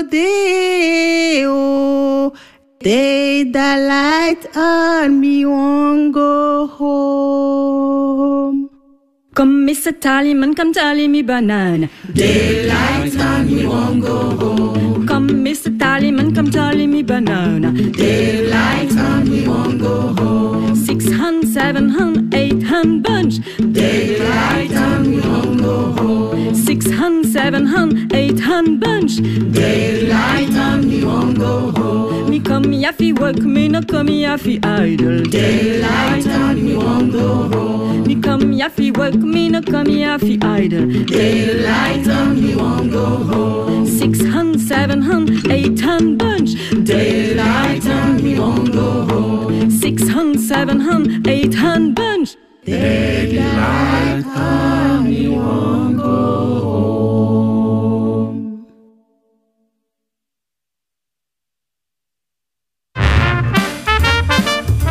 day, oh, day the light on me won't go home. Come, Mr. Tallyman, come tally me banana. Daylight and me won't go home. Come, Mr. Tallyman, come tally me banana. Daylight and me won't go home. 6 hun, 7 hun, 8 hun bunch. Daylight and me won't go home. 6 hun, 7 hun, 8 hun bunch. Daylight and me won't go home. Me come yaffy work, me no come yaffy idle. Daylight and me won't go home. Me come yaffy work, me no come yaffy idle. Daylight and me won't go home. 6 hun, 7 hun, 8 hun bunch. Daylight and me won't go home. 6 hun, 7 hun, 8 hun bunch.